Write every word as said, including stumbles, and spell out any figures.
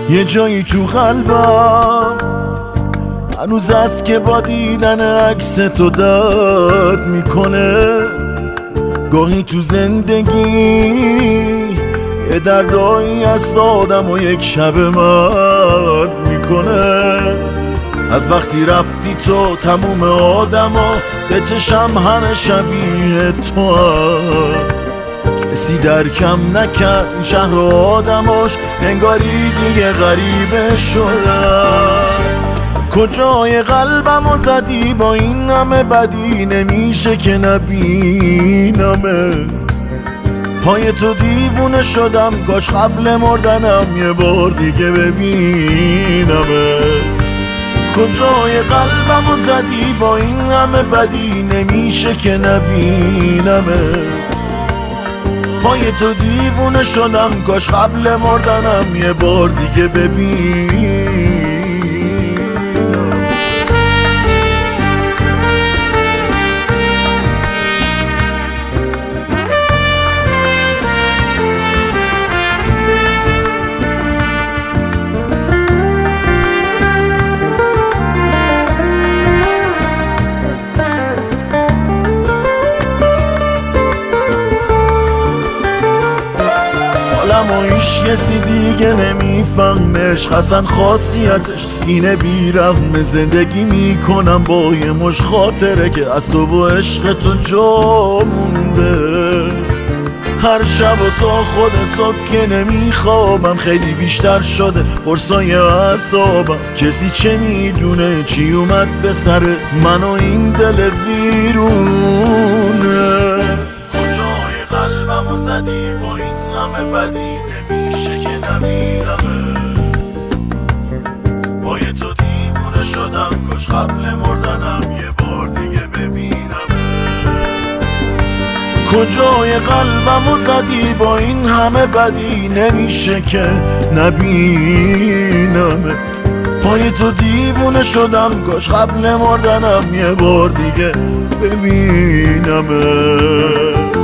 یه جایی تو قلبم هنوز است که با دیدن عکس تو درد میکنه. گاهی تو زندگی یه دردایی از آدم و یک شب مرد میکنه. از وقتی رفتی تو تموم آدم ها به چشم همه شبیه تو هم. کسی درکم نکرد این شهر و آدماش، انگاری دیگه غریبه شدن. کجای قلبمو زدی با این همه بدی، نمیشه که نبینمت. پای تو دیوونه شدم، کاش قبل مردنم یه بار دیگه ببینمت. کجای قلبمو زدی با این همه بدی، نمیشه که نبینمت. پای تو دیوونه شدم، کاش قبل مردنم یه بار دیگه ببینم. و هیچ کسی دیگه نمیفهمش، اصلا خاصیتش اینه بیرحم. زندگی میکنم با یه مش خاطره که از تو و عشق تو جا مونده. هر شب و تا خود صبح که نمیخوابم، خیلی بیشتر شده قرصای اعصابم. کسی چه میدونه چی اومد به سر من و این دل ویرونه. کجای قلبمو زدی با این همه بدی، نمیشه که نمیرمه. با یه تو دیوونه شدم، کاش قبل مردنم یه بار دیگه ببینم. کجای قلبمو زدی با این همه بدی، نمیشه که نبینمت. پای تو دیوونه شدم، کاش قبل مردنم یه بار دیگه ببینمت.